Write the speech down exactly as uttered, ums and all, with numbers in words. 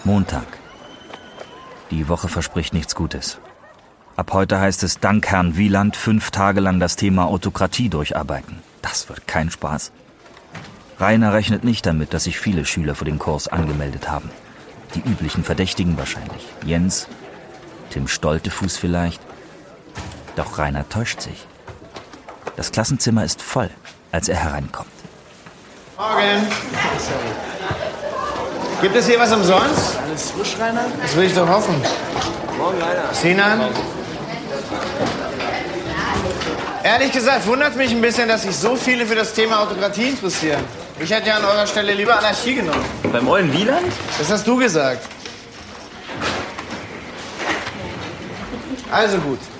Montag. Die Woche verspricht nichts Gutes. Ab heute heißt es dank Herrn Wieland fünf Tage lang das Thema Autokratie durcharbeiten. Das wird kein Spaß. Rainer rechnet nicht damit, dass sich viele Schüler für den Kurs angemeldet haben. Die üblichen Verdächtigen wahrscheinlich. Jens, Tim Stoltefuß vielleicht. Doch Rainer täuscht sich. Das Klassenzimmer ist voll, als er hereinkommt. Morgen. Gibt es hier was umsonst? Alles frisch, Rainer? Das will ich doch hoffen. Morgen, Rainer. Sinan? Ehrlich gesagt wundert mich ein bisschen, dass sich so viele für das Thema Autokratie interessieren. Ich hätte ja an eurer Stelle lieber Anarchie genommen. Beim Ollen Wieland? Das hast du gesagt. Also gut.